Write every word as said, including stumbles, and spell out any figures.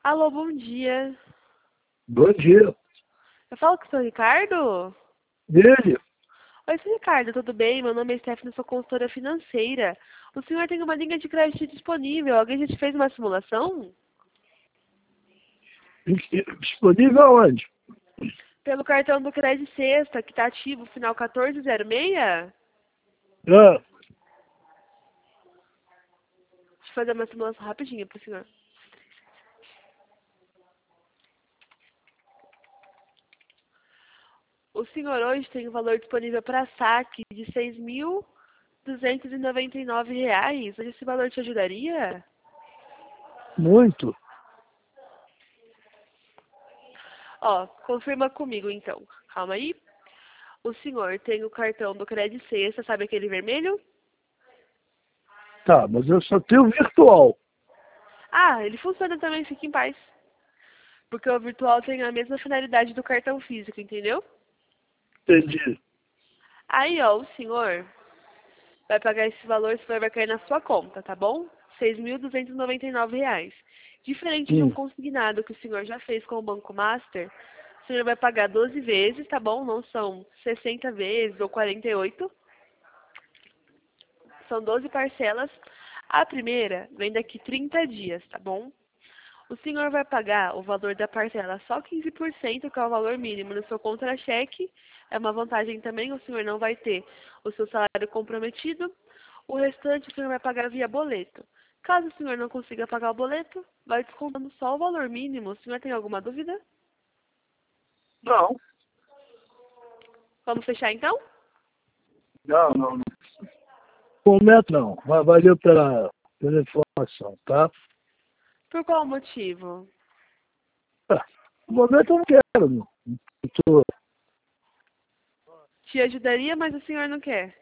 Alô, bom dia. Bom dia. Eu falo com o seu Ricardo? Ele? Oi, seu Ricardo, tudo bem? Meu nome é Stephanie, sou consultora financeira. O senhor tem uma linha de crédito disponível. Alguém já te fez uma simulação? Disponível aonde? Pelo cartão do Crédito Sexta, que está ativo, final quatorze zero seis? Ah, Deixa eu fazer uma simulação rapidinho pro senhor. O senhor hoje tem um valor disponível para saque de seis mil duzentos e noventa e nove reais. Esse valor te ajudaria? muito. Ó, confirma comigo então. Calma aí. O senhor tem o cartão do Crédito Sexta, sabe aquele vermelho? Tá, mas eu só tenho virtual. Ah, ele funciona também, fique em paz. Porque o virtual tem a mesma finalidade do cartão físico, entendeu? Entendi. Aí, ó, o senhor vai pagar esse valor, esse valor vai cair na sua conta, tá bom? seis mil duzentos e noventa e nove reais. Diferente de um Hum, consignado que o senhor já fez com o Banco Master, o senhor vai pagar doze vezes, tá bom? Não são sessenta vezes ou quarenta e oito. São doze parcelas. A primeira vem daqui trinta dias, tá bom? O senhor vai pagar o valor da parcela só quinze por cento, que é o valor mínimo no seu contra-cheque. É uma vantagem também, o senhor não vai ter o seu salário comprometido. O restante o senhor vai pagar via boleto. Caso o senhor não consiga pagar o boleto, vai descontando só o valor mínimo. O senhor tem alguma dúvida? não, Vamos fechar então? não, não. não. No momento não, mas valeu pela, pela informação, tá? Por qual motivo? Ah, no momento eu não quero, não. Eu tô- Te ajudaria, mas o senhor não quer.